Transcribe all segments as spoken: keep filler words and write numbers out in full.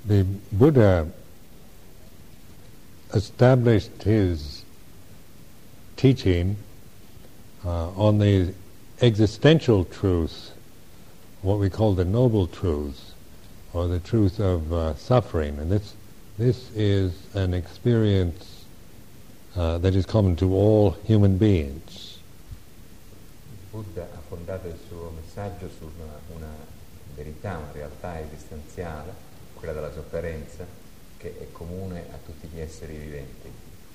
The Buddha established his teaching uh, on the existential truth, what we call the noble truths, or the truth of uh, suffering. And this this is an experience uh, that is common to all human beings. Buddha ha fondato il suo messaggio su una, una verità, una realtà esistenziale, quella della sofferenza, che è comune a tutti gli esseri viventi.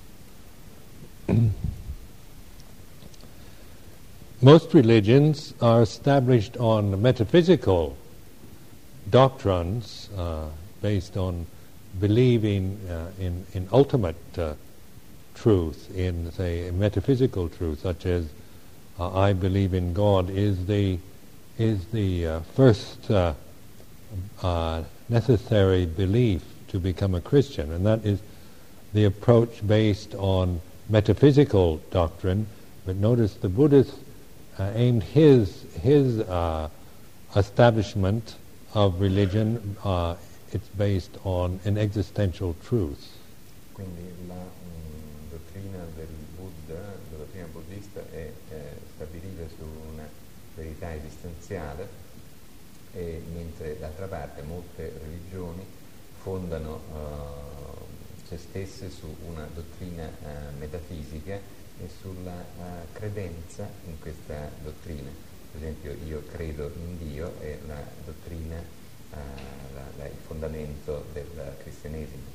Most religions are established on metaphysical doctrines uh, based on believing uh, in, in ultimate uh, truth, in, say, metaphysical truth, such as uh, I believe in God is the, is the uh, first uh, uh, necessary belief to become a Christian, and that is the approach based on metaphysical doctrine. But notice the Buddhist uh, aimed his his uh, establishment of religion. Uh, it's based on an existential truth. Quindi la mh, dottrina del Buddha, la dottrina buddista è eh, stabilita su una verità esistenziale, e mentre d'altra parte molte religioni fondano uh, se stesse su una dottrina uh, metafisica e sulla uh, credenza in questa dottrina. Per esempio, io credo in Dio è la dottrina, uh, la, la, il fondamento del cristianesimo.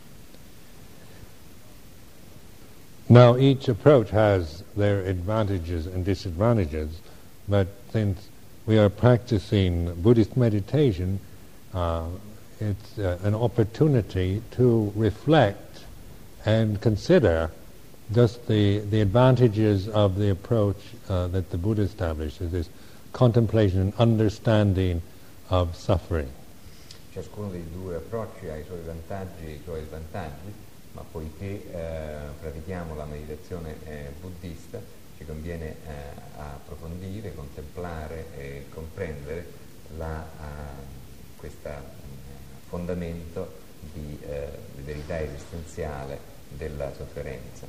Now each approach has their advantages and disadvantages, but since we are practicing Buddhist meditation, uh, it's uh, an opportunity to reflect and consider just the, the advantages of the approach uh, that the Buddha established, this contemplation and understanding of suffering. Ciascuno dei due approcci ha i suoi vantaggi e i suoi svantaggi, ma poiché eh, pratichiamo la meditazione eh, buddista, ci conviene eh, approfondire, contemplare e comprendere la, uh, questo fondamento di, uh, di verità esistenziale della sofferenza.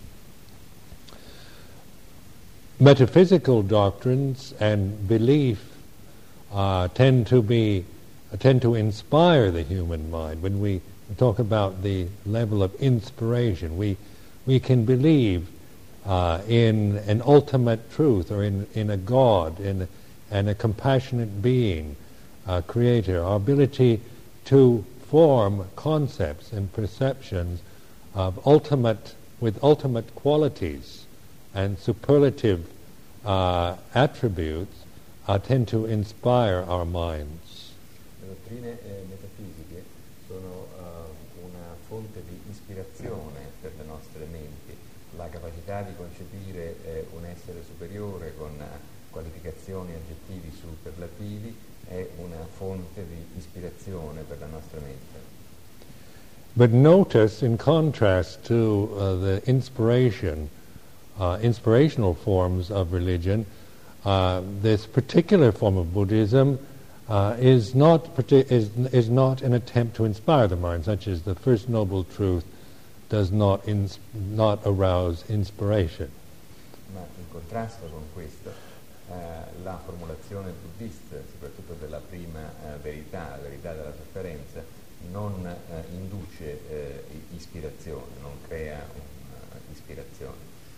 Metaphysical doctrines and belief uh, tend to be uh, tend to inspire the human mind. When we talk about the level of inspiration, we we can believe Uh, in an ultimate truth, or in, in a God, in and a compassionate being, uh, creator. Our ability to form concepts and perceptions of ultimate, with ultimate qualities and superlative uh, attributes uh, tend to inspire our minds. Le dottrine eh, metafisiche sono uh, una fonte di ispirazione per le nostre menti. La capacità di concepire eh, un essere superiore con uh, qualificazioni, aggettivi superlativi è una fonte di ispirazione per la nostra mente. But notice, in contrast to uh, the inspiration, uh, inspirational forms of religion, uh, this particular form of Buddhism uh, is not partic- is, is not an attempt to inspire the mind, such as the First Noble Truth does not ins- not arouse inspiration. Ma in contrasto con questo, eh, la formulazione buddista, soprattutto della prima eh, verità, la verità della sofferenza, non eh, induce eh, ispirazione, non crea un'ispirazione.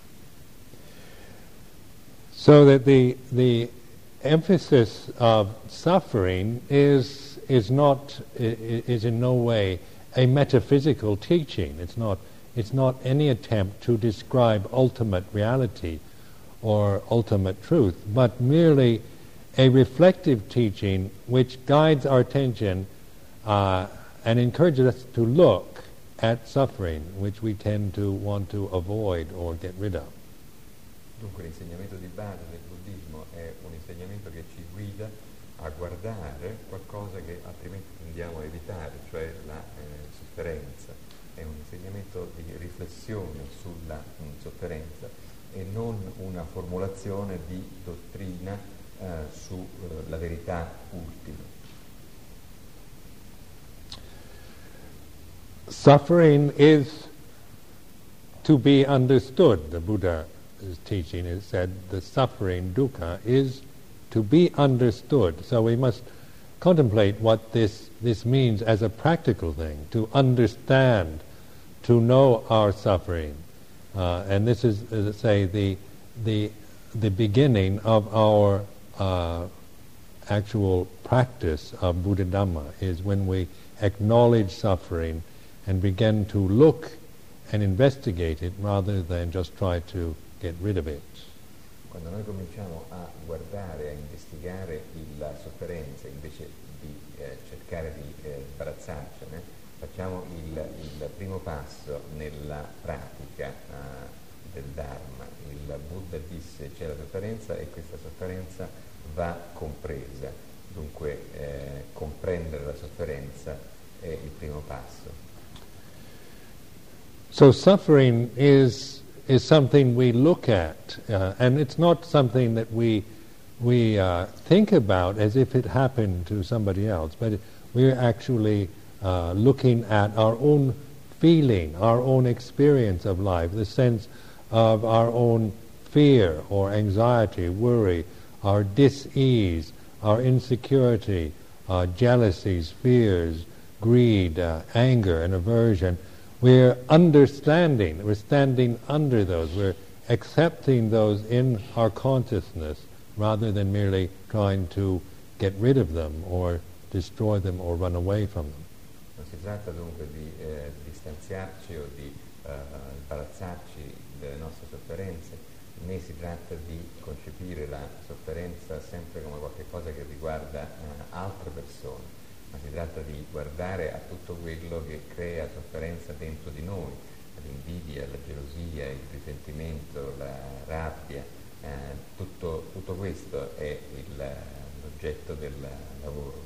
So that the the emphasis of suffering is is not is in no way a metaphysical teaching. It's not it's not any attempt to describe ultimate reality or ultimate truth, but merely a reflective teaching which guides our attention uh, and encourages us to look at suffering, which we tend to want to avoid or get rid of. Dunque l'insegnamento di base del buddismo è un insegnamento che ci guida a guardare qualcosa che altrimenti tendiamo a evitare, cioè la eh, sofferenza. È un insegnamento di riflessione sulla mh, sofferenza e non una formulazione di dottrina eh, sulla eh, verità ultima. suffering is to be understood. The Buddha's teaching is said the suffering, dukkha, is to be understood. So we must contemplate what this, this means as a practical thing, to understand, to know our suffering. Uh, and this is, as I say, the, the, the beginning of our uh, actual practice of Buddha Dhamma, is when we acknowledge suffering and begin to look and investigate it rather than just try to get rid of it. Quando noi cominciamo a guardare, a investigare il, la sofferenza invece di eh, cercare di eh, sbarazzarcene, facciamo il, il primo passo nella pratica eh, del Dharma. Il Buddha disse c'è la sofferenza e questa sofferenza va compresa, dunque eh, comprendere la sofferenza è il primo passo. So suffering is is something we look at, uh, and it's not something that we we uh, think about as if it happened to somebody else, but we're actually uh, looking at our own feeling, our own experience of life, the sense of our own fear or anxiety, worry, our dis-ease, our insecurity, uh, jealousies, fears, greed, uh, anger, and aversion. We're understanding, we're standing under those, we're accepting those in our consciousness rather than merely trying to get rid of them or destroy them or run away from them. Non si tratta dunque di eh, distanziarci o di eh, sbarazzarci delle nostre sofferenze, né si tratta di concepire la sofferenza sempre come qualcosa che riguarda eh, altre persone, ma si tratta di guardare a tutto quello che crea sofferenza dentro di noi, l'invidia, la gelosia, il risentimento, la rabbia, eh, tutto, tutto questo è il, l'oggetto del lavoro.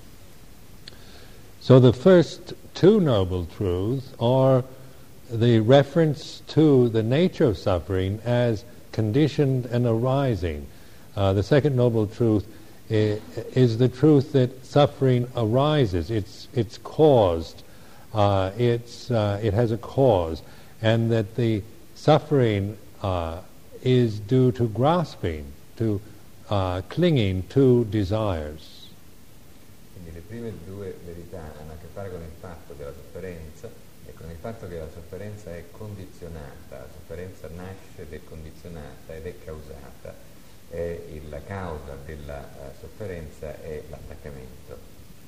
So the first two noble truths are the reference to the nature of suffering as conditioned and arising. Uh, the second noble truth is the truth that suffering arises. It's it's caused. Uh, it's uh, it has a cause, and that the suffering uh, is due to grasping, to uh, clinging to desires. Quindi le prime due verità hanno a che fare con il fatto della sofferenza e con il fatto che la sofferenza è condizionata. La sofferenza nasce ed è condizionata ed è causata. E la causa della uh, sofferenza è l'attaccamento.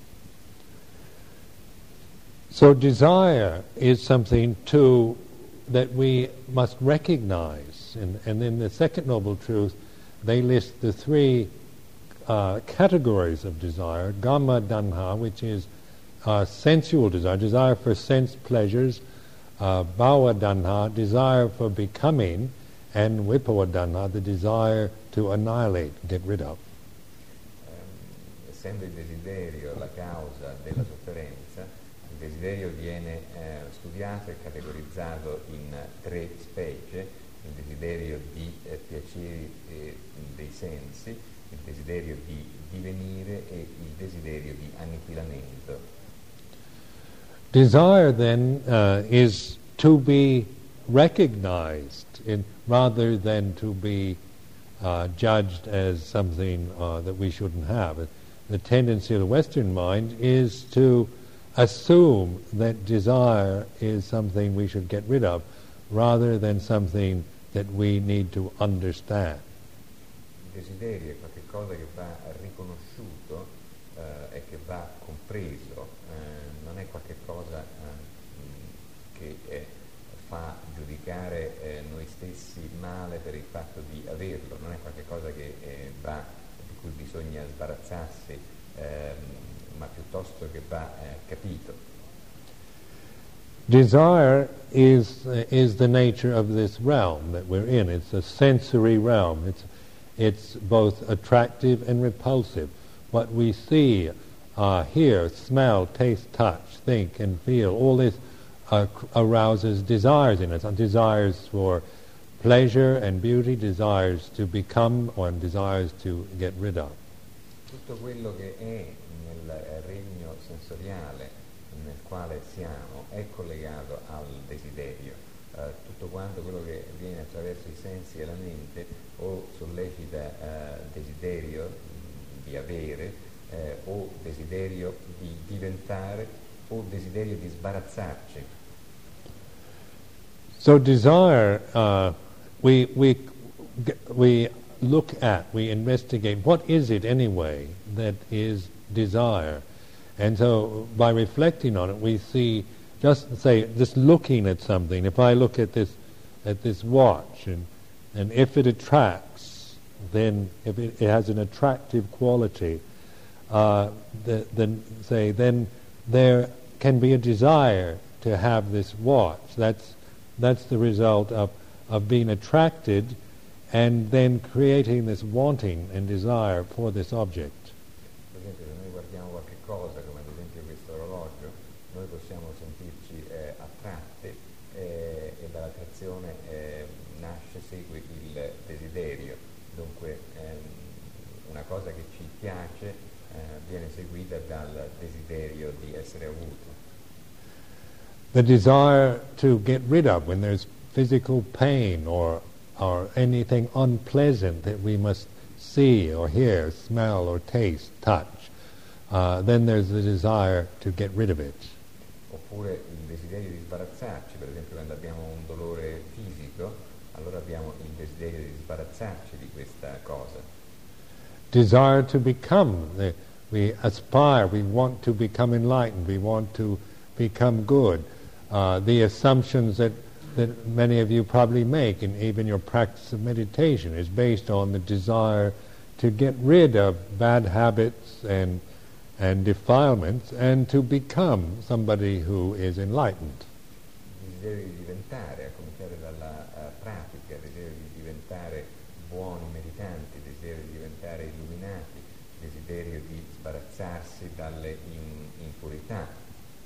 So desire is something to that we must recognize, and, and in the second noble truth they list the three uh, categories of desire: Kama Tanha, which is uh, sensual desire, desire for sense pleasures; uh, Bhava Tanha, desire for becoming; and Vibhava Tanha, the desire to annihilate, get rid of. Um, essendo il desiderio la causa della sofferenza, il desiderio viene eh, studiato e categorizzato in tre specie: il desiderio di eh, piaceri eh, dei sensi, il desiderio di divenire e il desiderio di annichilamento. Desire then uh, is to be recognized in, rather than to be Uh, judged as something uh, that we shouldn't have. The tendency of the Western mind is to assume that desire is something we should get rid of rather than something that we need to understand. Il desiderio è qualcosa che va riconosciuto eh, e che va compreso, eh, non è qualcosa eh, che eh, fa giudicare eh, noi stessi male per il fatto di averlo, non è qualcosa che eh, va, di cui bisogna sbarazzarsi, ehm, ma piuttosto che va eh, capito. Desire is uh, is the nature of this realm that we're in. It's a sensory realm. It's it's both attractive and repulsive. What we see, uh, hear, smell, taste, touch, think, and feel, all this Uh, arouses desires in us, desires for pleasure and beauty, desires to become, or desires to get rid of. Tutto quello che è nel regno sensoriale, nel quale siamo è collegato al desiderio. Uh, tutto quanto quello che viene attraverso i sensi e la mente o sollecita uh, desiderio di avere eh, o desiderio di diventare o desiderio di sbarazzarci. So desire, uh, we, we, we look at, we investigate, what is it anyway that is desire? And so by reflecting on it, we see, just say, just looking at something, if I look at this at this watch, and, and if it attracts, then if it, it has an attractive quality, uh, the, then say, then there can be a desire to have this watch. That's that's the result of, of being attracted and then creating this wanting and desire for this object. Per esempio, se noi guardiamo qualche cosa, come ad esempio questo orologio, noi possiamo sentirci eh, attratti eh, e dall'attrazione eh, nasce, segue il desiderio. Dunque ehm, una cosa che ci piace eh, viene seguita dal desiderio di essere avuto. The desire to get rid of when there's physical pain or or anything unpleasant that we must see or hear, smell or taste, touch, uh, then there's the desire to get rid of it. Oppure il desiderio di sbarazzarci, per esempio quando abbiamo un dolore fisico, allora abbiamo il desiderio di sbarazzarci di questa cosa. Desire to become, the, we aspire, we want to become enlightened, we want to become good. Uh, the assumptions that, that many of you probably make in even your practice of meditation is based on the desire to get rid of bad habits and and defilements and to become somebody who is enlightened. Il desiderio di diventare, a cominciare dalla uh, pratica, il desiderio di diventare buoni meditanti, il desiderio di diventare illuminati, il desiderio di sbarazzarsi dalle in, impurità.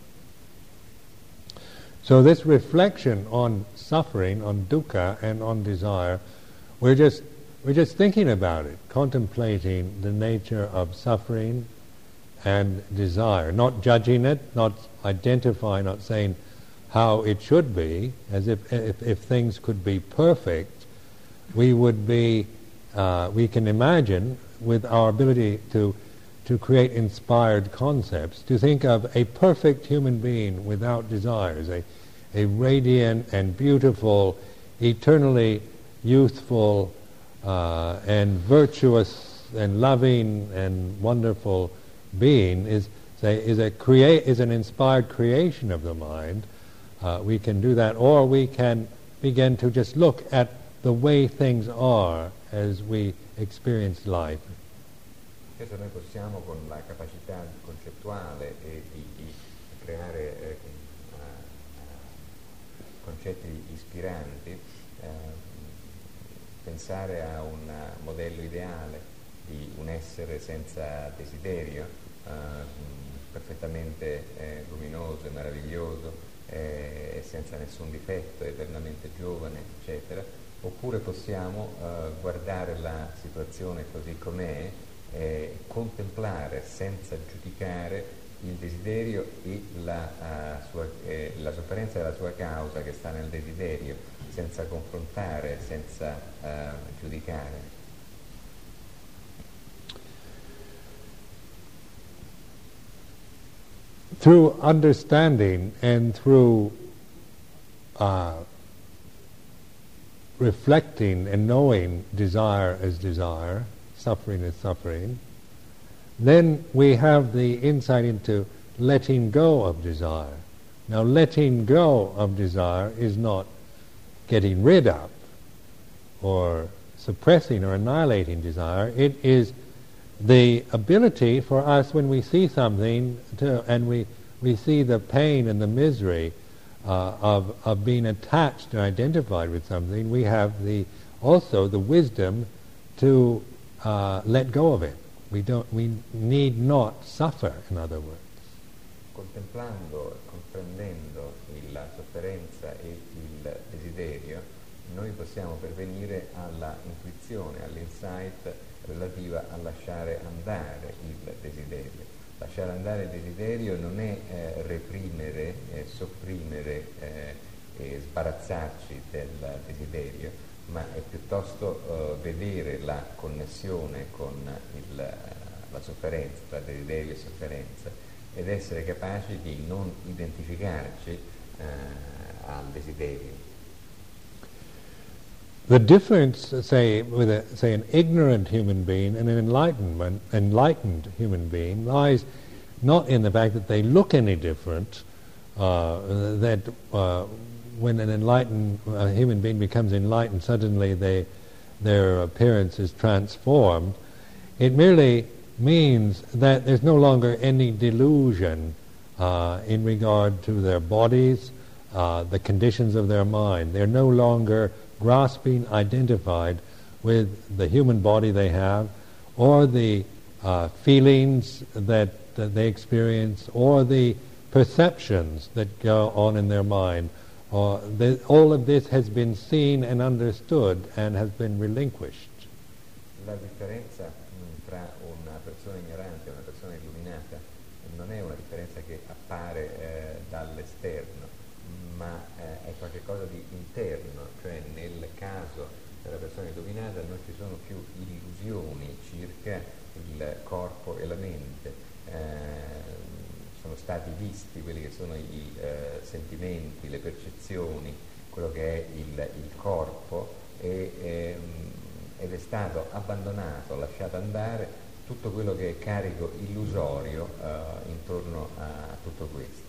So this reflection on suffering, on dukkha and on desire, we're just we're just thinking about it, contemplating the nature of suffering and desire, not judging it, not identifying, not saying how it should be, as if if, if things could be perfect, we would be, uh, we can imagine with our ability to to create inspired concepts, to think of a perfect human being without desires, a, a radiant and beautiful, eternally youthful uh, and virtuous and loving and wonderful being is say is a create is an inspired creation of the mind. Uh, we can do that, or we can begin to just look at the way things are as we experience life. Spesso noi possiamo, con la capacità concettuale e di, di creare eh, uh, concetti ispiranti, eh, pensare a un modello ideale di un essere senza desiderio, eh, perfettamente eh, luminoso e meraviglioso, eh, senza nessun difetto, eternamente giovane, eccetera. Oppure possiamo eh, guardare la situazione così com'è, Eh, contemplare senza giudicare il desiderio e la, uh, sua, eh, la sofferenza della sua causa che sta nel desiderio, senza confrontare, senza uh, giudicare. Through understanding and through uh, reflecting and knowing desire as desire, suffering is suffering, then we have the insight into letting go of desire. Now, letting go of desire is not getting rid of or suppressing or annihilating desire. It is the ability for us, when we see something to, and we, we see the pain and the misery uh, of, of being attached and identified with something, we have the also the wisdom to Uh, let go of it. We don't. We need not suffer, in other words. Contemplando, comprendendo il, la sofferenza e il desiderio, noi possiamo pervenire alla intuizione, all'insight relativa a lasciare andare il desiderio. Lasciare andare il desiderio non è eh, reprimere, eh, sopprimere eh, e sbarazzarci del desiderio, ma è piuttosto eh, vedere la connessione con il, la sofferenza, tra desiderio e sofferenza, ed essere capaci di non identificarci eh, al desiderio. The difference, say, with a, say an ignorant human being and an enlightenment, enlightened human being lies not in the fact that they look any different, uh, that uh, when an enlightened uh, human being becomes enlightened, suddenly they, their appearance is transformed. It merely means that there's no longer any delusion uh, in regard to their bodies, uh, the conditions of their mind. They're no longer grasping, identified with the human body they have, or the uh, feelings that, that they experience, or the perceptions that go on in their mind. Or the, all of this has been seen and understood and has been relinquished. La differenza mh, tra una persona ignorante e una persona illuminata non è una differenza che appare eh, dall'esterno, ma eh, è qualcosa di interno, cioè nel caso della persona illuminata non ci sono più illusioni circa il corpo e la mente, eh, sono stati visti quelli che sono i eh, sentimenti, le percezioni, quello che è il, il corpo e, ehm, ed è stato abbandonato, lasciato andare tutto quello che è carico illusorio eh, intorno a tutto questo.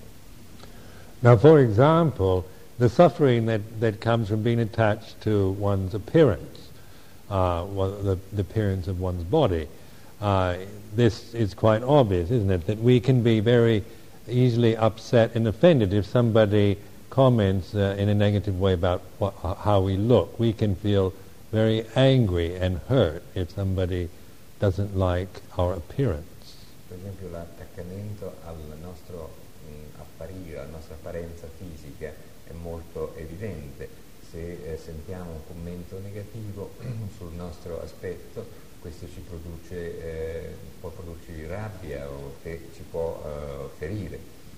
Now, for example, the suffering that, that comes from being attached to one's appearance, uh, well, the, the appearance of one's body. Uh, this is quite obvious, isn't it? That we can be very easily upset and offended if somebody comments uh, in a negative way about what, how we look. We can feel very angry and hurt if somebody doesn't like our appearance. Per esempio, l'attaccamento al nostro mh, apparire, alla nostra apparenza fisica è molto evidente. Se eh, sentiamo un commento negativo sul nostro aspetto, questo ci produce, eh, può produrci rabbia o che ci può uh, ferire.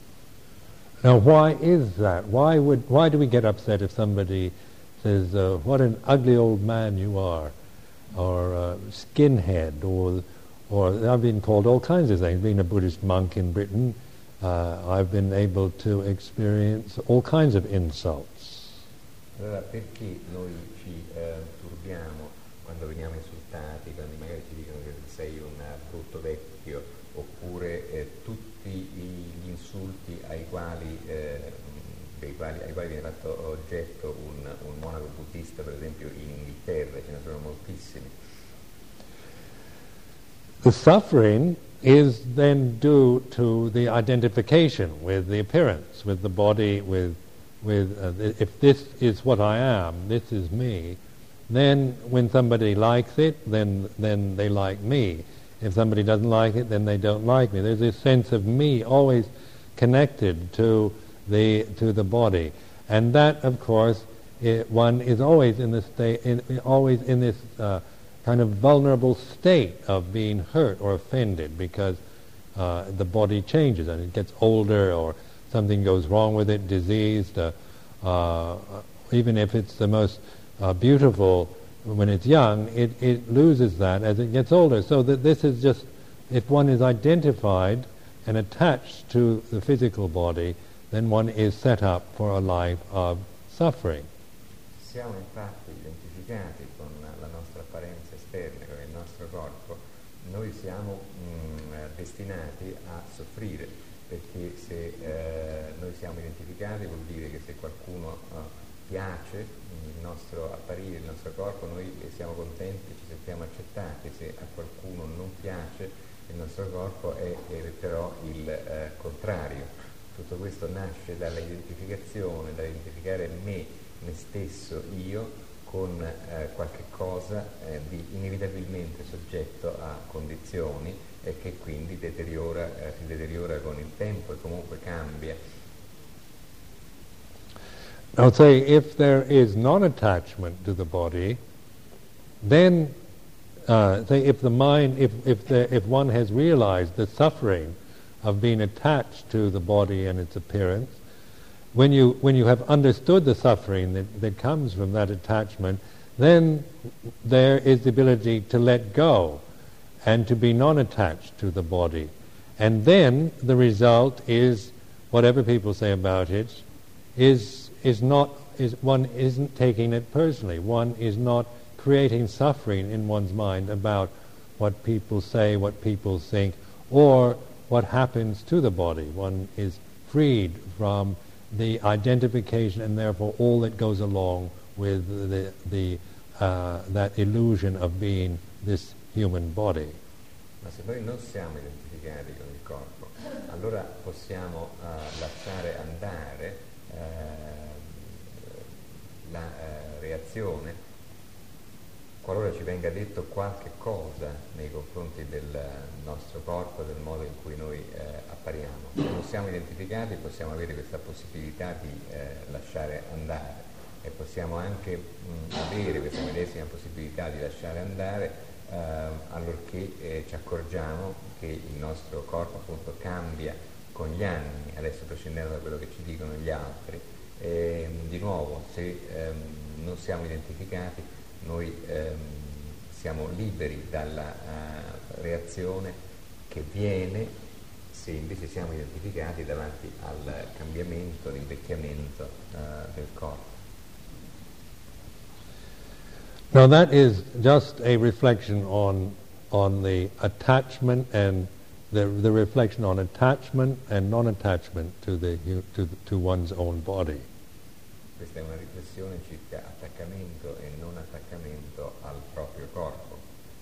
Now, why is that? Why would why do we get upset if somebody says, uh, "What an ugly old man you are," or uh, "skinhead," or or I've been called all kinds of things. Being a Buddhist monk in Britain, uh, I've been able to experience all kinds of insults. Allora, perché noi ci eh, turbiamo quando veniamo insultati, quando magari ci dicono che sei un brutto vecchio, oppure eh, tutti gli insulti ai quali, eh, dei quali, ai quali viene fatto oggetto un, un monaco buddista, per esempio in Inghilterra, ce ne sono moltissimi. The suffering is then due to the identification with the appearance, with the body, with, with uh, if this is what I am, this is me, then when somebody likes it, then then they like me. If somebody doesn't like it, then they don't like me. There's this sense of me always connected to the to the body, and that, of course, it, one is always in this state, in, always in this uh, kind of vulnerable state of being hurt or offended, because uh, the body changes and it gets older, or something goes wrong with it, diseased. Uh, uh, even if it's the most Uh, beautiful when it's young, it, it loses that as it gets older. So that this is just, if one is identified and attached to the physical body, then one is set up for a life of suffering. Siamo infatti identificati con la nostra apparenza esterna, con il nostro corpo, noi siamo mh, destinati a soffrire, perché se eh, noi siamo identificati vuol dire che se qualcuno uh, piace il nostro apparire, il nostro corpo, noi siamo contenti, ci sentiamo accettati. Se a qualcuno non piace il nostro corpo è, è però il eh, contrario. Tutto questo nasce dalla identificazione, dall'identificare me, me stesso, io, con eh, qualche cosa eh, di inevitabilmente soggetto a condizioni e che quindi deteriora, eh, si deteriora con il tempo e comunque cambia. Now say, if there is non-attachment to the body, then, uh, say, if the mind, if if, the, if one has realized the suffering of being attached to the body and its appearance. When you, when you have understood the suffering that, that comes from that attachment, then there is the ability to let go and to be non-attached to the body. And then the result is, whatever people say about it, is is not is one isn't taking it personally. One is not creating suffering in one's mind about what people say, what people think, or what happens to the body. One is freed from the identification and therefore all that goes along with the the uh, that illusion of being this human body. Ma se noi non siamo identificati con il corpo, allora possiamo uh, lasciare andare uh, la uh, reazione qualora ci venga detto qualche cosa nei confronti del nostro corpo, del modo in cui noi uh, appariamo. Se non siamo identificati possiamo avere questa possibilità di uh, lasciare andare e possiamo anche mh, avere questa medesima possibilità di lasciare andare Uh, allorché eh, ci accorgiamo che il nostro corpo appunto cambia con gli anni, adesso prescindendo da quello che ci dicono gli altri. E, di nuovo, se um, non siamo identificati, noi um, siamo liberi dalla uh, reazione che viene se invece siamo identificati davanti al cambiamento, all'invecchiamento uh, del corpo. Now that is just a reflection on on the attachment and the the reflection on attachment and non-attachment to the to to one's own body. Questa è una riflessione circa attaccamento e non attaccamento al proprio corpo.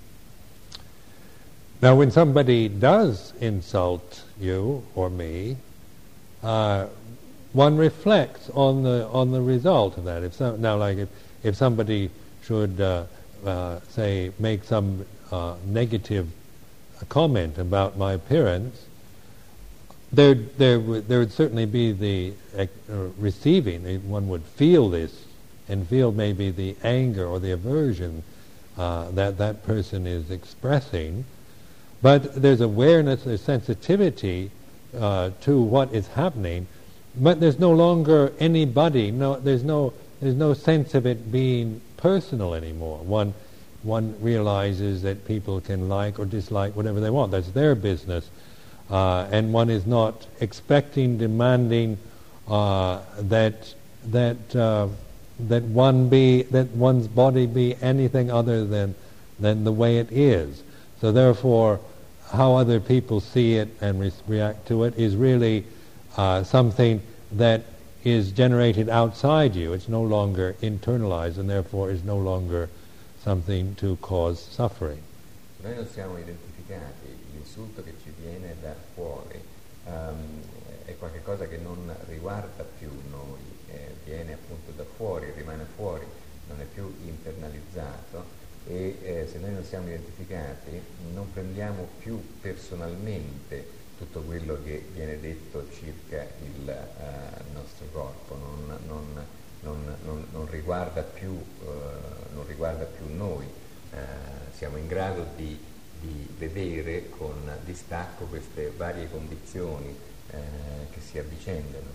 Now, when somebody does insult you or me, uh, one reflects on the on the result of that. If so, now, like if if somebody should uh, uh, say make some uh, negative comment about my appearance, there there would there would certainly be the uh, receiving. One would feel this and feel maybe the anger or the aversion uh, that that person is expressing. But there's awareness, there's sensitivity uh, to what is happening. But there's no longer anybody. No, there's no there's no sense of it being personal anymore. One one realizes that people can like or dislike whatever they want. That's their business, uh, and one is not expecting, demanding uh, that that uh, that one be that one's body be anything other than than the way it is. So therefore, how other people see it and re- react to it is really uh, something that is generated outside you. It's no longer internalized and therefore is no longer something to cause suffering. Noi non siamo identificati, l'insulto che ci viene da fuori um, è qualcosa che non riguarda più noi, eh, viene appunto da fuori, rimane fuori, non è più internalizzato e eh, se noi non siamo identificati non prendiamo più personalmente tutto quello che viene detto circa il uh, nostro corpo, non, non, non, non, non, riguarda più, uh, non riguarda più noi, uh, siamo in grado di, di vedere con distacco queste varie condizioni uh, che si avvicendano.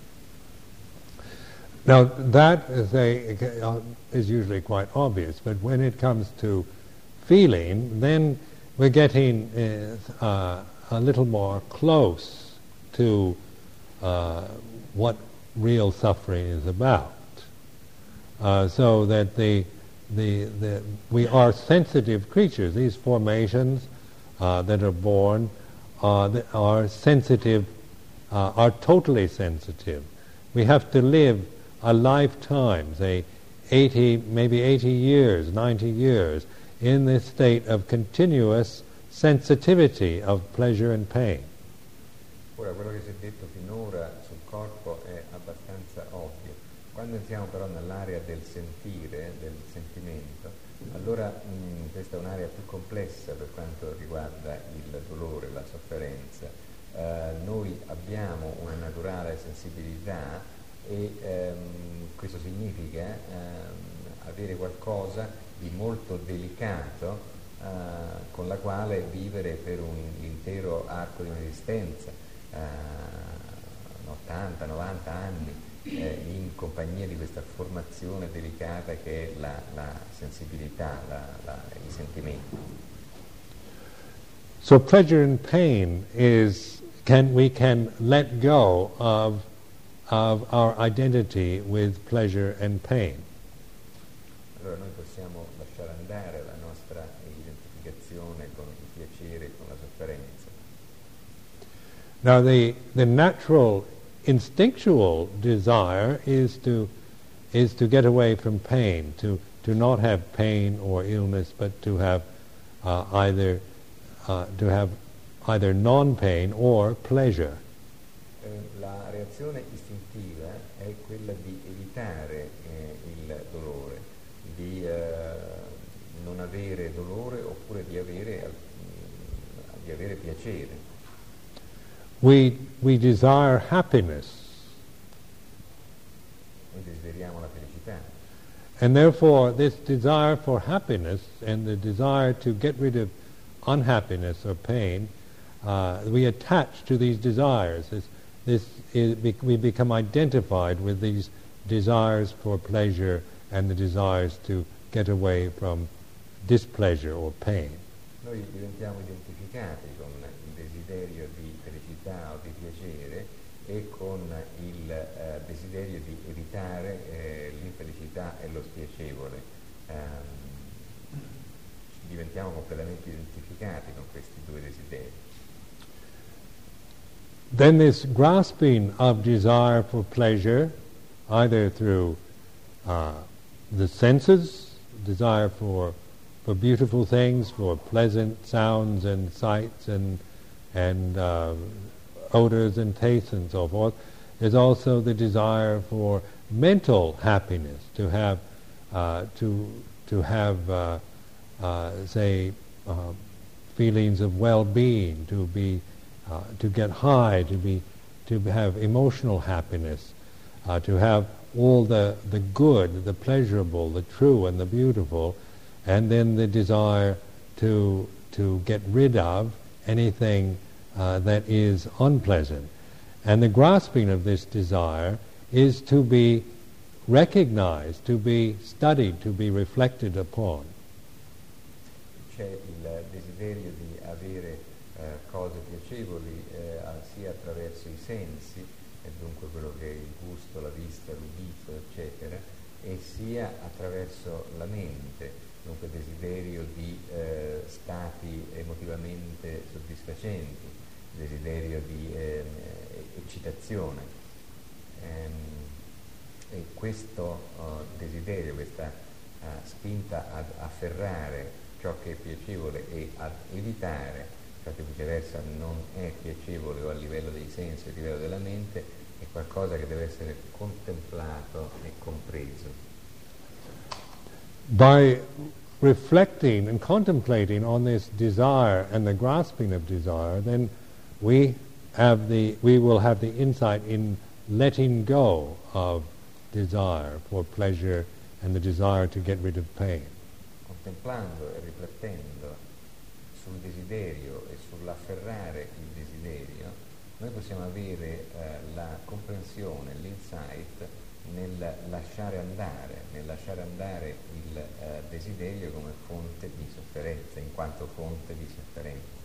Now that is, a, uh, is usually quite obvious, but when it comes to feeling, then we're getting uh, uh, a little more close to uh, what real suffering is about, uh, so that the, the the we are sensitive creatures. These formations uh, that are born uh, that are sensitive, uh, are totally sensitive. We have to live a lifetime, say eighty, maybe eighty years, ninety years, in this state of continuous sensitivity of pleasure and pain. Ora, quello che si è detto finora sul corpo è abbastanza ovvio. Quando entriamo però nell'area del sentire, del sentimento, allora mh, questa è un'area più complessa per quanto riguarda il dolore, la sofferenza. Uh, noi abbiamo una naturale sensibilità e um, questo significa um, avere qualcosa di molto delicato uh, con la quale vivere per un intero arco di un'esistenza, uh, ottanta novanta anni, eh, in compagnia di questa formazione delicata che è la, la sensibilità, la, la, i sentimenti. So pleasure and pain is, can we can let go of, of our identity with pleasure and pain. Allora noi possiamo lasciare andare la nostra identificazione con il piacere e con la sofferenza. Now the, the natural instinctual desire is to is to get away from pain, to, to not have pain or illness, but to have uh, either uh, to have either non-pain or pleasure. Eh, la reazione istintiva è quella di evitare eh, il dolore, di eh, non avere dolore oppure di avere, eh, di avere piacere. We, we desire happiness. Noi desideriamo la felicità. And therefore this desire for happiness and the desire to get rid of unhappiness or pain, uh, we attach to these desires. This, this is, we become identified with these desires for pleasure and the desires to get away from displeasure or pain. Noi diventiamo identificati con il desiderio di felicità o di piacere e con il eh, desiderio di evitare eh, l'infelicità e lo spiacevole. Um, diventiamo completamente identificati con questi due desideri. Then this grasping of desire for pleasure, either through uh, the senses, desire for for beautiful things, for pleasant sounds and sights and and uh, odors and tastes and so forth. There's also the desire for mental happiness, to have uh, to to have uh, uh, say uh, feelings of well-being, to be uh, to get high, to be to have emotional happiness, uh, to have all the the good, the pleasurable, the true, and the beautiful. And then the desire to to get rid of anything uh, that is unpleasant. And the grasping of this desire is to be recognized, to be studied, to be reflected upon. C'è il desiderio di avere eh, cose piacevoli eh, sia attraverso i sensi, e dunque quello che è il gusto, la vista, l'udito, eccetera, e sia attraverso la mente. Dunque desiderio di eh, stati emotivamente soddisfacenti, desiderio di eh, eccitazione. Ehm, e questo uh, desiderio, questa uh, spinta ad afferrare ciò che è piacevole e ad evitare ciò che viceversa non è piacevole o a livello dei sensi o a livello della mente, è qualcosa che deve essere contemplato e compreso. By reflecting and contemplating on this desire and the grasping of desire, then we have the we will have the insight in letting go of desire for pleasure and the desire to get rid of pain. Contemplando e riflettendo sul desiderio e sull'afferrare il desiderio, noi possiamo avere eh, la comprensione, l'insight nel lasciare andare, nel lasciare andare il eh, desiderio come fonte di sofferenza, in quanto fonte di sofferenza.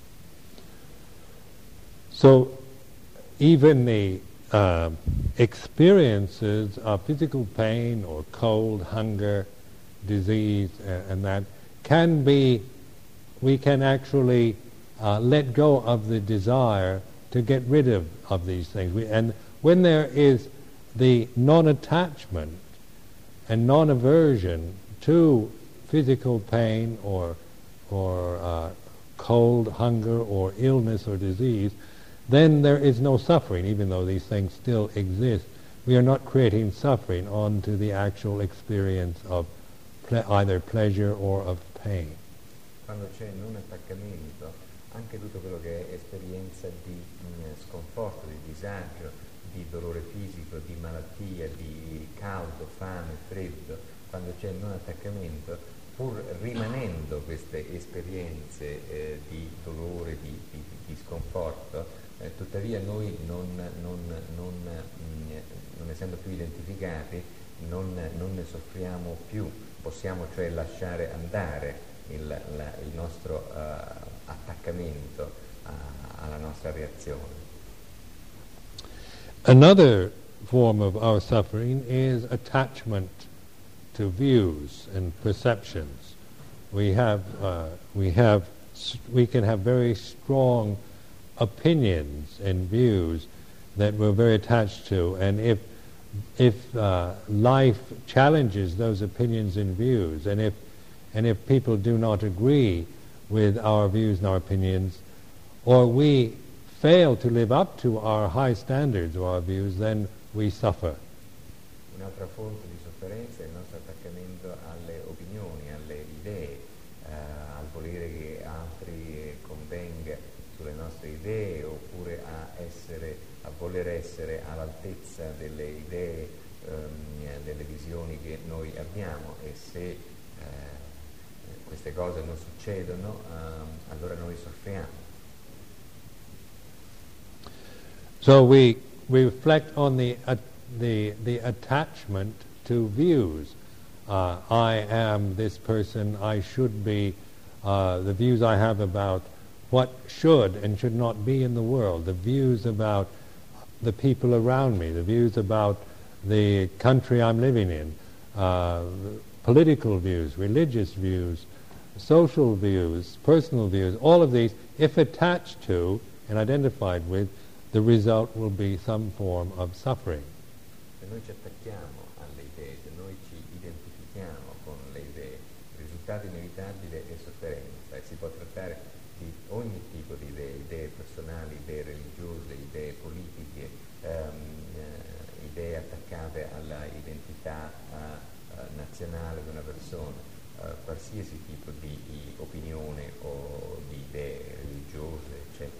So even the uh, experiences of physical pain or cold, hunger, disease, uh, and that can be, we can actually uh, let go of the desire to get rid of, of these things. We, and when there is the non-attachment and non-aversion to physical pain or or uh, cold, hunger, or illness or disease, then there is no suffering, even though these things still exist. We are not creating suffering onto the actual experience of ple- either pleasure or of pain. Quando c'è non attaccamento, anche tutto quello che è esperienza di mh, sconforto, di disagio, di dolore fisico, di malattia, di caldo, fame, freddo, quando c'è il non attaccamento pur rimanendo queste esperienze eh, di dolore, di, di, di sconforto, eh, tuttavia noi non, non, non, mh, non essendo più identificati, non, non ne soffriamo più, possiamo cioè lasciare andare il, la, il nostro uh, attaccamento a, alla nostra reazione. Another form of our suffering is attachment to views and perceptions. We have, uh, we have, we can have very strong opinions and views that we're very attached to, and if if uh, life challenges those opinions and views, and if and if people do not agree with our views and our opinions, or we fail to live up to our high standards or our views, then we suffer. Un'altra fonte di sofferenza è il nostro attaccamento alle opinioni, alle idee, eh, al volere che altri convenga sulle nostre idee, oppure a essere, a voler essere all'altezza delle idee, ehm, delle visioni che noi abbiamo, e se eh, queste cose non succedono, ehm, allora noi soffriamo. So we we reflect on the uh, the the attachment to views. Uh, I am this person. I should be. Uh, the views I have about what should and should not be in the world. The views about the people around me. The views about the country I'm living in. Uh, political views, religious views, social views, personal views. All of these, if attached to and identified with, the result will be some form of suffering. Se noi ci attacchiamo alle idee, se noi ci identifichiamo con le idee, il risultato inevitabile è sofferenza, e si può trattare di ogni tipo di idee, idee personali, idee religiose, idee politiche, ehm, eh, idee attaccate alla identità eh, nazionale di una persona, eh, qualsiasi tipo di, di opinione o di idee religiose, eccetera.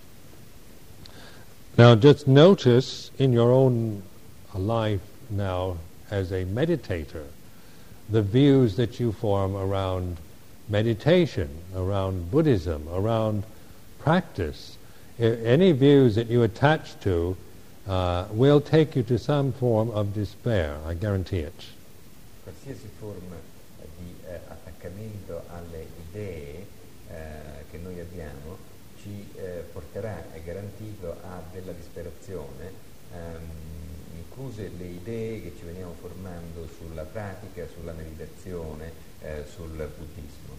Now just notice in your own life now as a meditator the views that you form around meditation, around Buddhism, around practice. I- any views that you attach to uh, will take you to some form of despair, I guarantee it. Qualsiasi forma di eh, attaccamento alle idee eh, che noi abbiamo ci eh, porterà, è garantito, a della disperazione, ehm, incluse le idee che ci veniamo formando sulla pratica, sulla meditazione, eh, sul buddismo.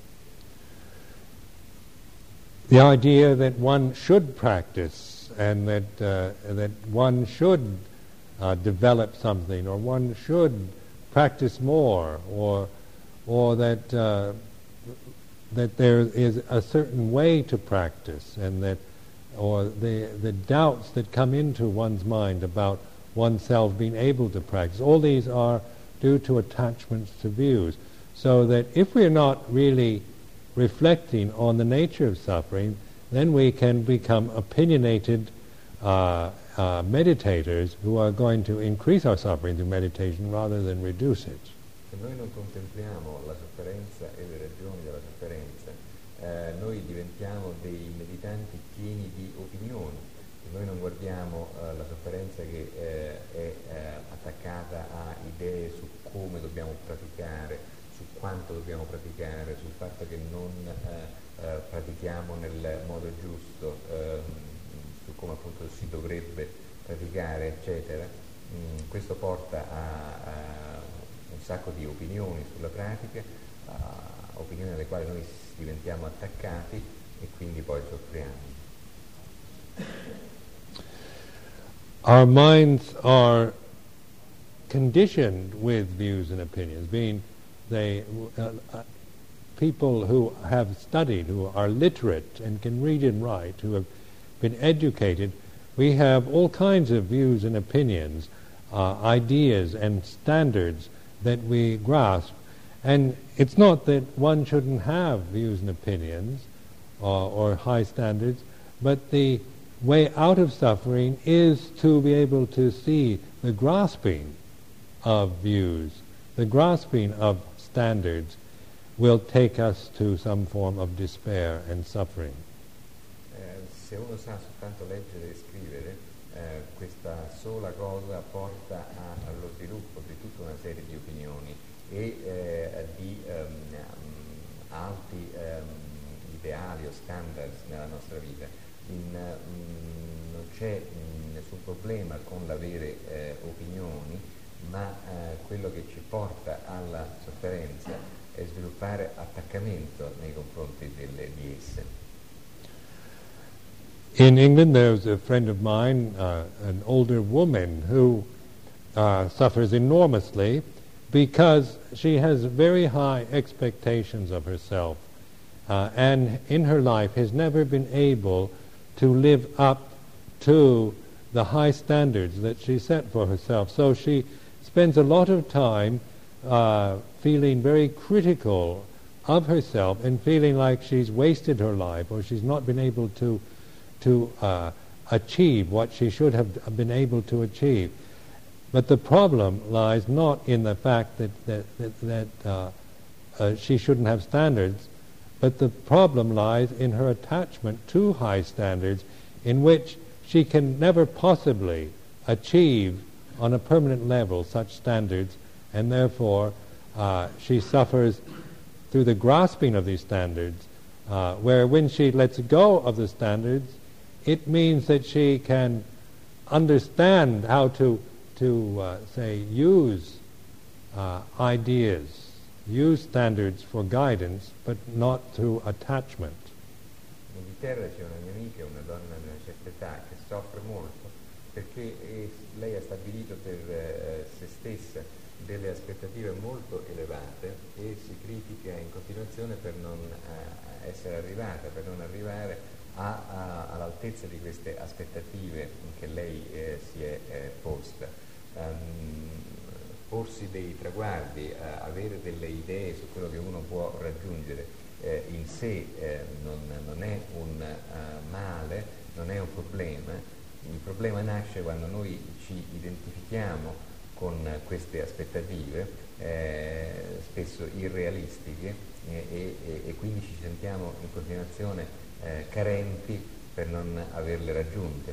The idea that one should practice and that uh, that one should uh, develop something, or one should practice more, or or that uh, that there is a certain way to practice, and that, or the the doubts that come into one's mind about oneself being able to practice. All these are due to attachments to views. So that if we're not really reflecting on the nature of suffering, then we can become opinionated uh, uh, meditators who are going to increase our suffering through meditation rather than reduce it. Se noi non contempliamo la sofferenza e le ragioni della sofferenza, eh, noi diventiamo dei meditanti pieni di opinioni. Se noi non guardiamo eh, la sofferenza che eh, è eh, attaccata a idee su come dobbiamo praticare, su quanto dobbiamo praticare, sul fatto che non eh, eh, pratichiamo nel modo giusto, eh, su come appunto si dovrebbe praticare, eccetera, mm, questo porta a, a un sacco di opinioni sulla pratica, uh, opinioni alle quali noi diventiamo attaccati e quindi poi soffriamo. Our minds are conditioned with views and opinions, being they uh, uh, people who have studied, who are literate and can read and write, who have been educated. We have all kinds of views and opinions, uh, ideas and standards that we grasp. And it's not that one shouldn't have views and opinions uh, or high standards, but the way out of suffering is to be able to see the grasping of views, the grasping of standards, will take us to some form of despair and suffering. Eh, se uno sa soltanto leggere e scrivere, eh, questa sola cosa porta a, allo sviluppo di tutta una serie di opinioni e eh, di um, alti um, ideali o standards nella nostra vita. In, um, non c'è um, nessun problema con l'avere eh, opinioni, ma eh, quello che ci porta alla sofferenza è sviluppare attaccamento nei confronti delle, di esse. In England there's a friend of mine, uh, an older woman who uh, suffers enormously because she has very high expectations of herself uh, and in her life has never been able to live up to the high standards that she set for herself. So she spends a lot of time uh, feeling very critical of herself and feeling like she's wasted her life or she's not been able to to uh, achieve what she should have been able to achieve. But the problem lies not in the fact that, that, that, that uh, uh, she shouldn't have standards, but the problem lies in her attachment to high standards in which she can never possibly achieve on a permanent level such standards, and therefore uh, she suffers through the grasping of these standards, uh, where when she lets go of the standards, it means that she can understand how to, to uh, say, use uh, ideas, use standards for guidance, but not through attachment. In Inghilterra c'è una mia amica, una donna di una certa età, che soffre molto perché eh, lei ha stabilito per eh, se stessa delle aspettative molto elevate e si critica in continuazione per non eh, essere arrivata, per non arrivare A, a, all'altezza di queste aspettative che lei eh, si è eh, posta. Um, porsi dei traguardi, uh, avere delle idee su quello che uno può raggiungere eh, in sé eh, non, non è un uh, male, non è un problema. Il problema nasce quando noi ci identifichiamo con queste aspettative, eh, spesso irrealistiche, eh, e, e, e quindi ci sentiamo in continuazione Eh, carenti per non averle raggiunte.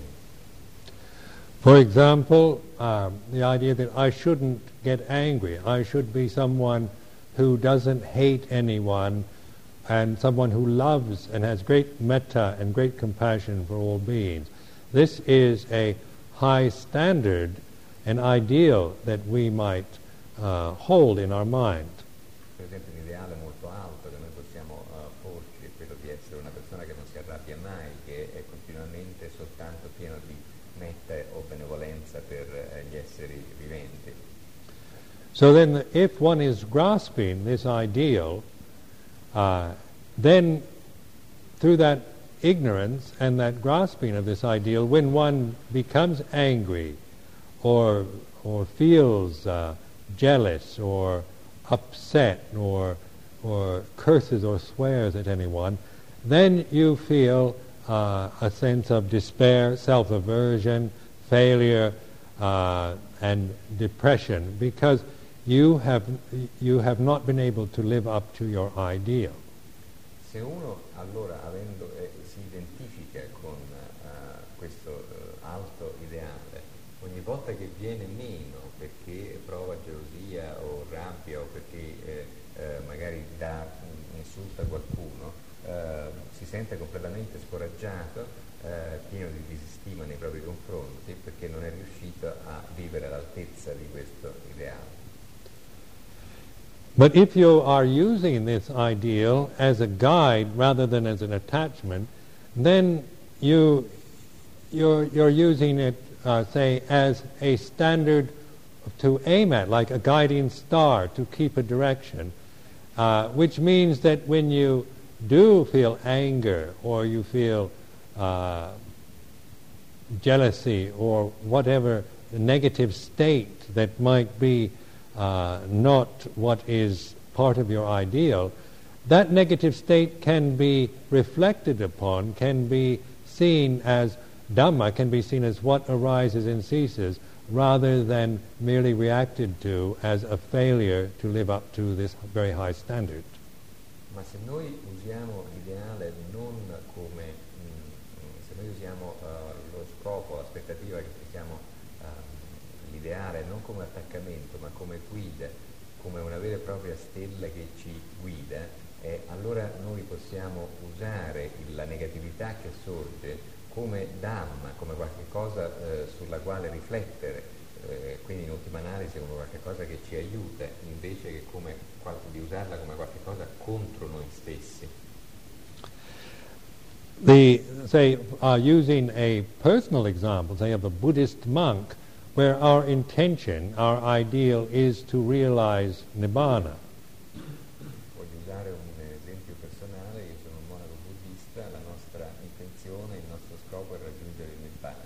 For example, um, the idea that I shouldn't get angry, I should be someone who doesn't hate anyone and someone who loves and has great metta and great compassion for all beings. This is a high standard, an ideal that we might uh, hold in our mind. Per esempio, un ideale molto alto che noi possiamo uh, porci è quello di essere una persona che non si arrabbia mai, che è continuamente soltanto pieno di metta o benevolenza per uh, gli esseri viventi. So then, if one is grasping this ideal, uh, then through that ignorance and that grasping of this ideal, when one becomes angry or or feels uh, jealous or upset or or curses or swears at anyone, then you feel uh, a sense of despair, self-aversion, failure, uh, and depression, because you have you have not been able to live up to your ideal. Se uno allora avendo, eh, si identifica con uh, questo uh, alto ideale, ogni volta che viene meno perché prova gelosia o rabbia o perché eh, eh, magari dà, insulta qualcuno, eh, si sente completamente scoraggiato, eh, pieno di disistima nei propri confronti perché non è riuscito a vivere all'altezza di questo ideale. But if you are using this ideal as a guide rather than as an attachment, then you you're you're using it, uh, say, as a standard to aim at, like a guiding star to keep a direction, uh, which means that when you do feel anger or you feel uh, jealousy or whatever negative state that might be uh, not what is part of your ideal, that negative state can be reflected upon, can be seen as Dhamma, can be seen as what arises and ceases, rather than merely reacted to as a failure to live up to this very high standard. Ma se noi usiamo l'ideale non come, mh, se noi usiamo uh, lo scopo, l'aspettativa che siamo uh, l'ideale non come attaccamento ma come guida, come una vera e propria stella che ci guida, eh, allora noi possiamo usare la negatività che sorge come Dhamma, come qualche cosa eh, sulla quale riflettere, eh, quindi in ultima analisi come qualche cosa che ci aiuta, invece che come, di usarla come qualche cosa contro noi stessi. The, say, uh, using a personal example, say of a Buddhist monk, where our intention, our ideal is to realize Nibbana. Voglio usare un esempio personale, io sono un monaco buddista, la nostra intenzione, il nostro scopo è raggiungere il Nibbana.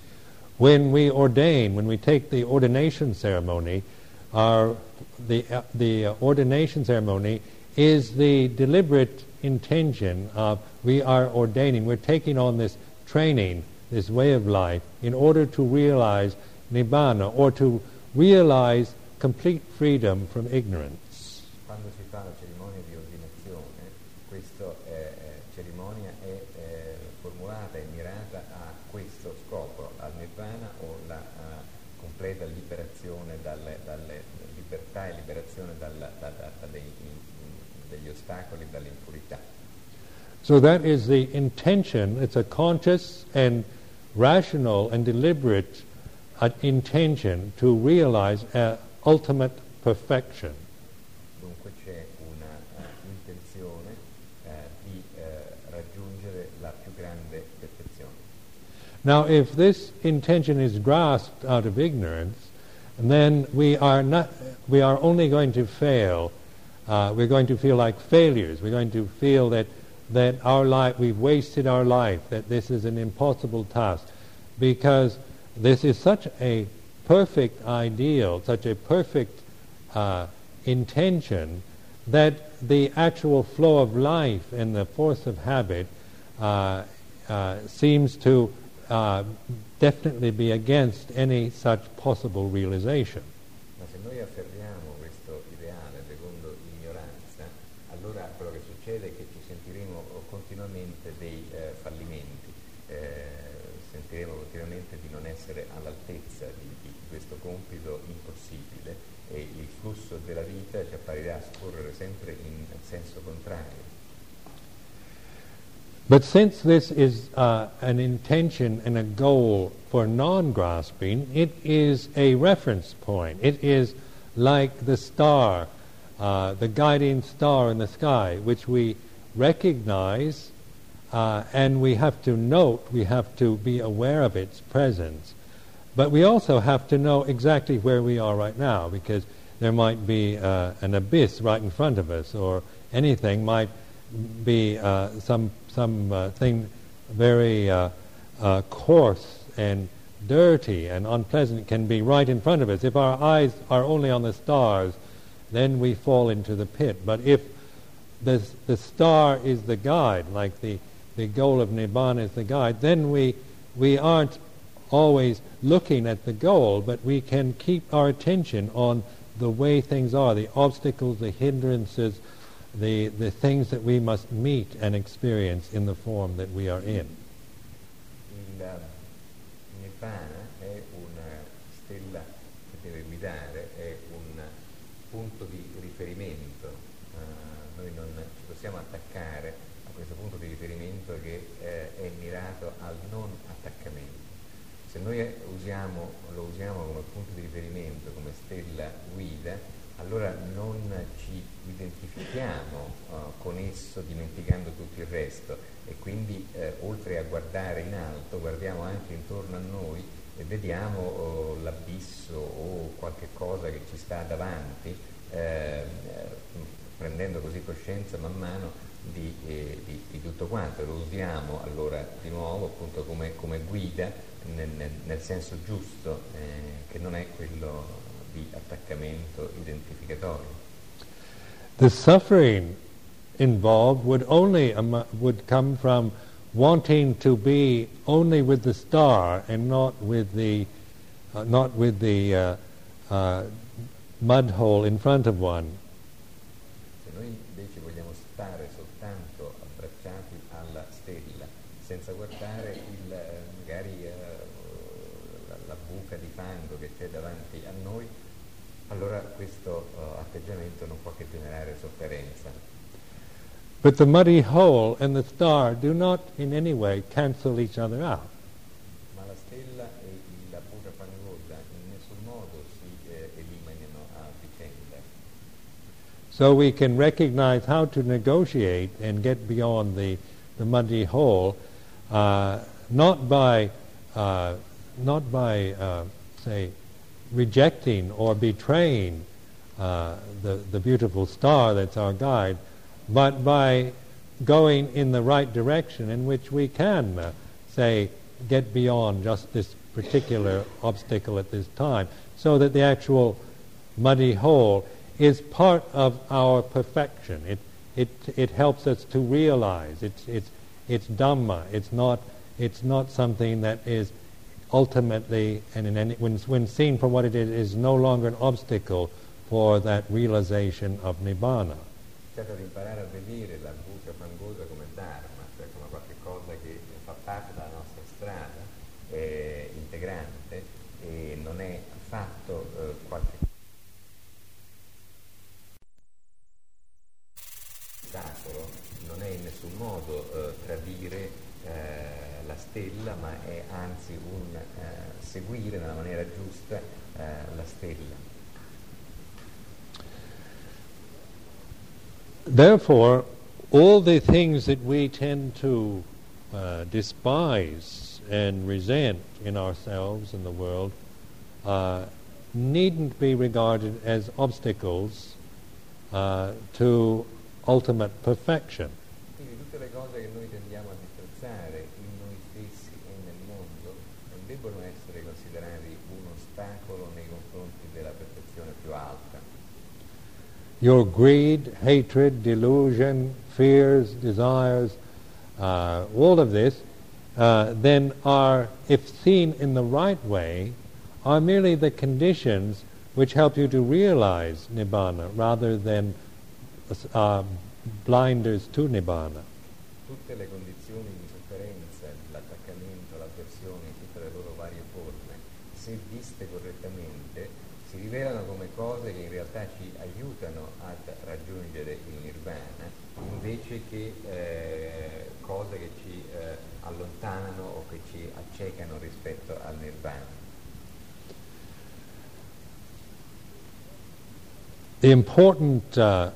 When we ordain, when we take the ordination ceremony, our, the, uh, the uh, ordination ceremony is the deliberate intention of we are ordaining, we're taking on this training, this way of life, in order to realize Nibbana, or to realize complete freedom from ignorance. Quando si fa la cerimonia di ordinazione, questa cerimonia è eh, formulata e mirata a questo scopo, al Nibbana o la uh, completa liberazione dalle, dalle libertà e liberazione dalla, da, da, da dei, degli ostacoli, dalle impurità. So that is the intention. It's a conscious and rational and deliberate uh, intention to realize uh, ultimate perfection. Dunque c'è una uh, intenzione uh, di uh, raggiungere la più grande perfezione. Now, if this intention is grasped out of ignorance, then we are not. We are only going to fail. Uh, we're going to feel like failures. We're going to feel that that our life, we've wasted our life, that this is an impossible task, because this is such a perfect ideal, such a perfect uh, intention, that the actual flow of life and the force of habit uh, uh, seems to uh, definitely be against any such possible realization. Ma se noi afferriamo questo ideale secondo l'ignoranza, allora quello che succede è che ci sentiremo continuamente dei eh, fallimenti, eh, sentiremo continuamente di non essere all'altezza di, di questo compito impossibile e il flusso della vita ci apparirà scorrere sempre in senso contrario. But since this is uh, an intention and a goal for non-grasping, it is a reference point. It is like the star, uh, the guiding star in the sky, which we recognize uh, and we have to note, we have to be aware of its presence. But we also have to know exactly where we are right now, because there might be uh, an abyss right in front of us, or anything might be uh, some some uh, thing very uh, uh, coarse and dirty and unpleasant can be right in front of us. If our eyes are only on the stars, then we fall into the pit. But if the the star is the guide, like the, the goal of Nibbana is the guide, then we we aren't always looking at the goal, but we can keep our attention on the way things are, the obstacles, the hindrances, the the things that we must meet and experience in the form that we are in. Il Nibbana è una stella che deve guidare, è un punto di riferimento. Uh, noi non ci possiamo attaccare a questo punto di riferimento che eh, è mirato al non attaccamento. Se noi usiamo, lo usiamo come punto di riferimento, come stella guida, allora non ci identifichiamo uh, con esso dimenticando tutto il resto, e quindi eh, oltre a guardare in alto guardiamo anche intorno a noi e vediamo oh, l'abisso o qualche cosa che ci sta davanti, eh, prendendo così coscienza man mano di, eh, di, di tutto quanto. Lo usiamo allora di nuovo appunto come, come guida nel, nel, nel senso giusto, eh, che non è quello di attaccamento identificatorio. The suffering involved would only um, would come from wanting to be only with the star and not with the uh, not with the uh, uh, mud hole in front of one. Se noi invece vogliamo stare alla stella, senza guardare il, magari eh, la, la buca di fango che c'è davanti a noi, allora questo uh, atteggiamento non può che generare sofferenza. But the muddy hole and the star do not in any way cancel each other out. Ma la stella e la buca fangosa in nessun modo si eh, eliminano a vicenda. So we can recognize how to negotiate and get beyond the, the muddy hole, uh, not by, uh, not by uh, say, rejecting or betraying uh, the, the beautiful star that's our guide, but by going in the right direction in which we can, uh, say, get beyond just this particular obstacle at this time, so that the actual muddy hole is part of our perfection. It, it, it helps us to realize it's, it's, it's Dhamma. It's not, it's not something that is ultimately, and in any, when, when seen for what it is, is no longer an obstacle for that realization of Nibbana. Certo, di imparare a vedere la buca fangosa come Dharma, cioè come qualche cosa che fa parte della nostra strada, eh, integrante, e non è affatto eh, qualche ostacolo, non è in nessun modo eh, tradire eh, la stella, ma è anzi un eh, seguire nella maniera giusta eh, la stella. Therefore, all the things that we tend to uh, despise and resent in ourselves and the world uh, needn't be regarded as obstacles uh, to ultimate perfection. Quindi tutte le cose che noi tendiamo a disprezzare in noi stessi e nel mondo non debbono essere considerati un ostacolo nei confronti della perfezione più alta. Your greed, hatred, delusion, fears, desires, uh, all of this, uh, then are, if seen in the right way, are merely the conditions which help you to realize Nibbana rather than uh, blinders to Nibbana. Tutte le condizioni di sofferenza, l'attaccamento, l'avversione, tutte le loro varie forme, se viste correttamente, si rivelano come cose che in realtà ci aiutano ad raggiungere il Nirvana, invece che eh, cose che ci eh, allontanano o che ci accecano rispetto al Nirvana. The important uh,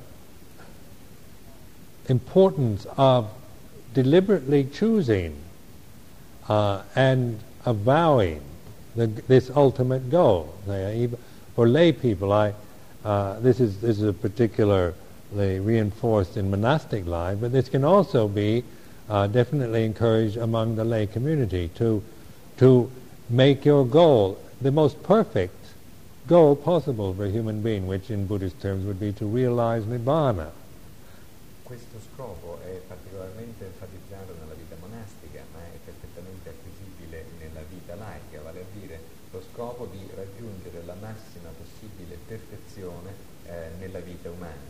importance of deliberately choosing uh, and avowing the, this ultimate goal. For lay people, I, uh, this is this is a particularly reinforced in monastic life, but this can also be uh, definitely encouraged among the lay community to to make your goal the most perfect goal possible for a human being, which in Buddhist terms would be to realize Nibbana. Questo scopo è particolarmente enfatizzato nella vita monastica, ma è perfettamente acquisibile nella vita laica, vale a dire lo scopo di raggiungere la massima possibile perfezione eh, nella vita umana.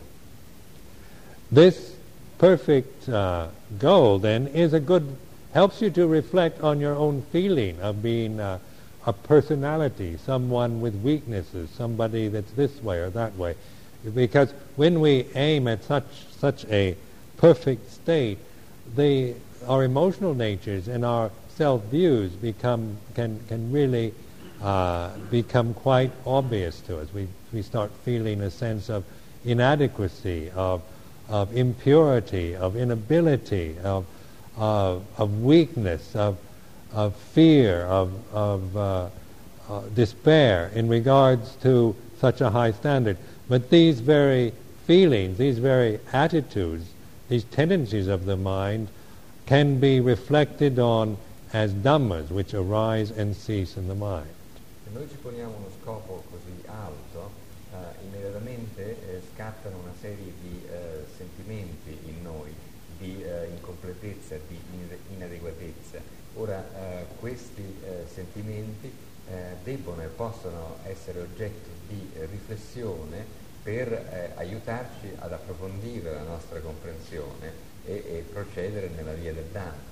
This perfect uh, goal then is a good, helps you to reflect on your own feeling of being uh, a personality, someone with weaknesses, somebody that's this way or that way. Because when we aim at such such a perfect state, the our emotional natures and our self-views become can can really uh, become quite obvious to us. We we start feeling a sense of inadequacy, of of impurity, of inability, of of, of weakness, of of fear, of of uh, uh, despair in regards to such a high standard. But these very feelings, these very attitudes, these tendencies of the mind can be reflected on as dhammas which arise and cease in the mind. Se noi ci poniamo uno scopo così alto, eh, immediatamente eh, scattano una serie di eh, sentimenti in noi, di eh, incompletezza, di inadeguatezza. Ora, eh, questi eh, sentimenti eh, debbono e possono essere oggetto di eh, riflessione per eh, aiutarci ad approfondire la nostra comprensione e, e procedere nella via del Dhamma.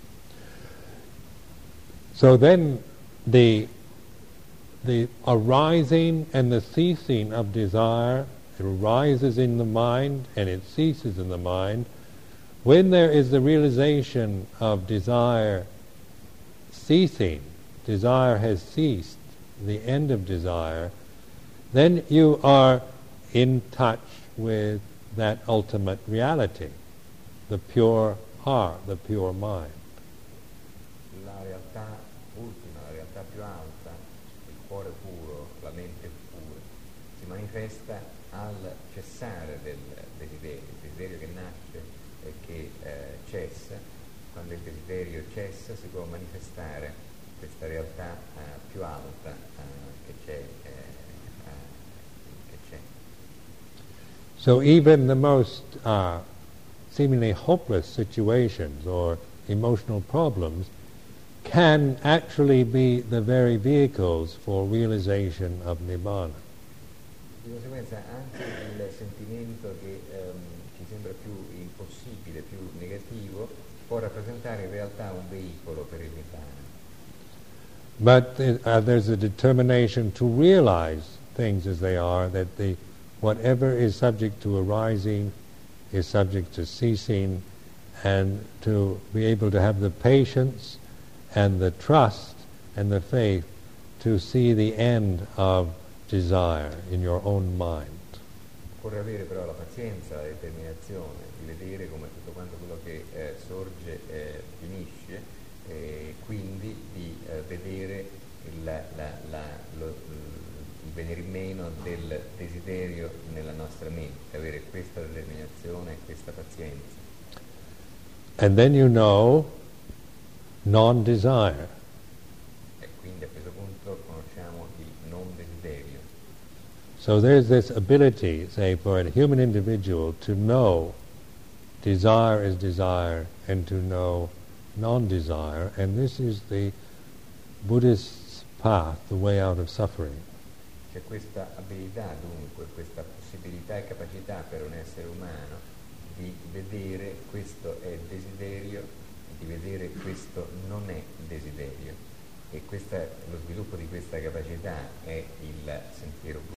So then the the arising and the ceasing of desire, it arises in the mind and it ceases in the mind. When there is the realization of desire ceasing, desire has ceased, the end of desire, then you are in touch with that ultimate reality, the pure heart, the pure mind. La realtà ultima, la realtà più alta, il cuore puro, la mente pura, si manifesta al cessare del desiderio, il desiderio che nasce e che eh, cessa. Quando il desiderio cessa si può manifestare questa realtà eh, più alta eh, che c'è. Eh, eh, che c'è. So even the most uh, seemingly hopeless situations or emotional problems can actually be the very vehicles for realization of Nibbana. Di conseguenza anche il sentimento che ehm, ci sembra più impossibile, più negativo, può rappresentare in realtà un veicolo per il Nibbana. But uh, there's a determination to realize things as they are, that the whatever is subject to arising is subject to ceasing, and to be able to have the patience and the trust and the faith to see the end of desire in your own mind. Occorre avere però la pazienza, la determinazione di vedere come tutto quanto quello che eh, sorge eh, finisce, e quindi di eh, vedere il, la, la, lo, il venir meno del desiderio nella nostra mente, avere questa determinazione e questa pazienza. And then you know non-desire. E quindi a questo punto conosciamo il non desiderio. So there's this ability, say, for a human individual to know desire is desire and to know non-desire, and this is the Buddhist path, the way out of suffering. C'è questa abilità dunque, questa possibilità e capacità per un essere umano di vedere questo è desiderio, di vedere questo non è desiderio, e questa, lo sviluppo di questa capacità è il sentiero